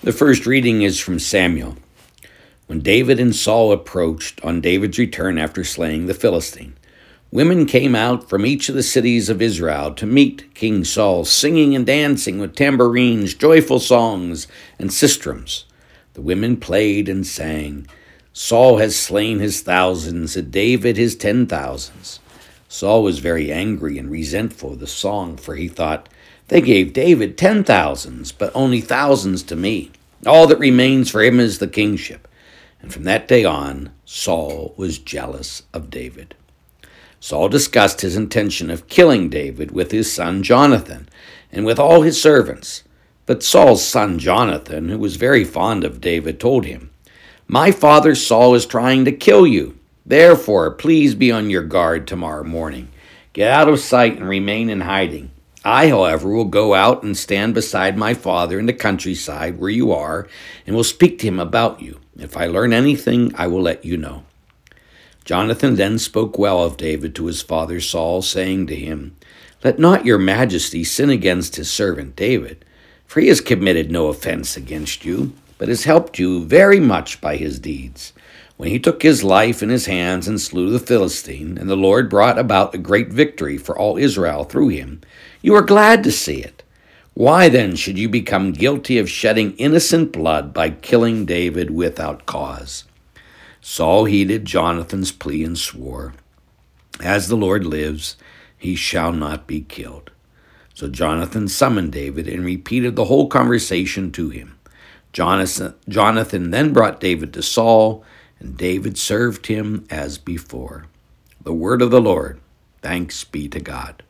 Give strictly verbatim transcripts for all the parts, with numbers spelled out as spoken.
The first reading is from Samuel. When David and Saul approached on David's return after slaying the Philistine, women came out from each of the cities of Israel to meet King Saul, singing and dancing with tambourines, joyful songs, and sistrums. The women played and sang, "Saul has slain his thousands, and David his ten thousands." Saul was very angry and resentful of the song, for he thought, "They gave David ten thousands, but only thousands to me. All that remains for him is the kingship." And from that day on, Saul was jealous of David. Saul discussed his intention of killing David with his son Jonathan and with all his servants. But Saul's son Jonathan, who was very fond of David, told him, "My father Saul is trying to kill you. Therefore, please be on your guard tomorrow morning. Get out of sight and remain in hiding. I, however, will go out and stand beside my father in the countryside where you are, and will speak to him about you. If I learn anything, I will let you know." Jonathan then spoke well of David to his father Saul, saying to him, "Let not your majesty sin against his servant David, for he has committed no offense against you, but has helped you very much by his deeds. When he took his life in his hands and slew the Philistine, and the Lord brought about a great victory for all Israel through him, you were glad to see it. Why then should you become guilty of shedding innocent blood by killing David without cause?" Saul heeded Jonathan's plea and swore, "As the Lord lives, he shall not be killed." So Jonathan summoned David and repeated the whole conversation to him. Jonathan, Jonathan then brought David to Saul, and David served him as before. The word of the Lord. Thanks be to God.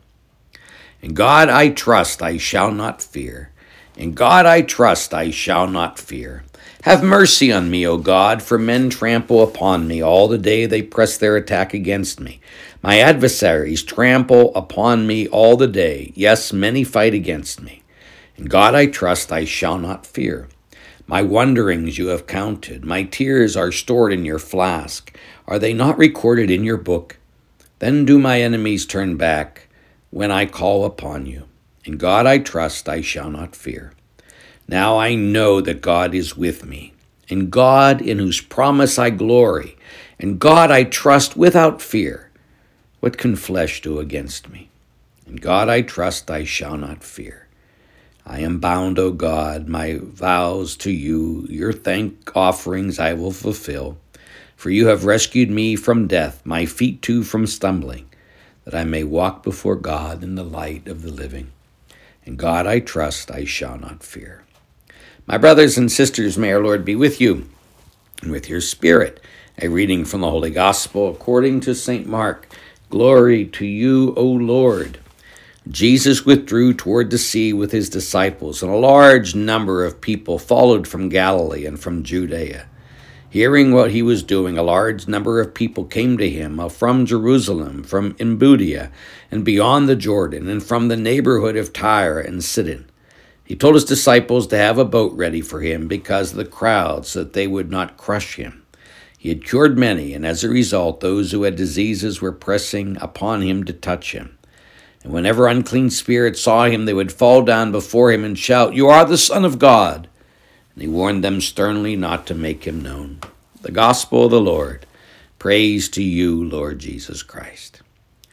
In God I trust, I shall not fear. In God I trust, I shall not fear. Have mercy on me, O God, for men trample upon me all the day they press their attack against me. My adversaries trample upon me all the day. Yes, many fight against me. In God I trust, I shall not fear. My wanderings you have counted. My tears are stored in your flask. Are they not recorded in your book? Then do my enemies turn back when I call upon you. In God I trust, I shall not fear. Now I know that God is with me. In God, in whose promise I glory. In God I trust without fear. What can flesh do against me? In God I trust, I shall not fear. I am bound, O God, my vows to you, your thank offerings I will fulfill. For you have rescued me from death, my feet too from stumbling, that I may walk before God in the light of the living. In God I trust, I shall not fear. My brothers and sisters, may our Lord be with you and with your spirit. A reading from the Holy Gospel according to Saint Mark. Glory to you, O Lord. Jesus withdrew toward the sea with his disciples, and a large number of people followed from Galilee and from Judea. Hearing what he was doing, a large number of people came to him from Jerusalem, from Judea, and beyond the Jordan, and from the neighborhood of Tyre and Sidon. He told his disciples to have a boat ready for him because of the crowds, so that they would not crush him. He had cured many, and as a result, those who had diseases were pressing upon him to touch him. And whenever unclean spirits saw him, they would fall down before him and shout, "You are the Son of God." And he warned them sternly not to make him known. The Gospel of the Lord. Praise to you, Lord Jesus Christ.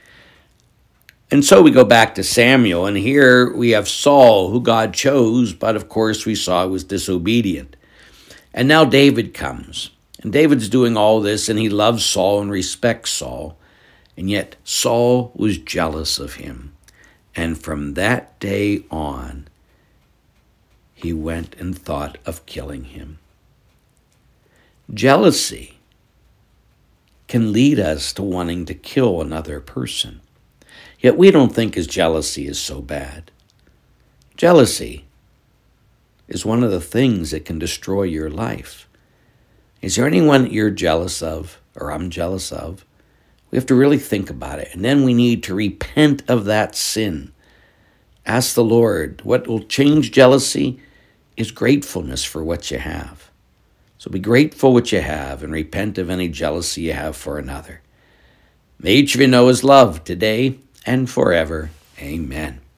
And so we go back to Samuel, and here we have Saul, who God chose, but of course we saw was disobedient. And now David comes, and David's doing all this, and he loves Saul and respects Saul. And yet Saul was jealous of him. And from that day on, he went and thought of killing him. Jealousy can lead us to wanting to kill another person. Yet we don't think his jealousy is so bad. Jealousy is one of the things that can destroy your life. Is there anyone that you're jealous of, or I'm jealous of? We have to really think about it. And then we need to repent of that sin. Ask the Lord. What will change jealousy is gratefulness for what you have. So be grateful what you have and repent of any jealousy you have for another. May each of you know his love today and forever. Amen.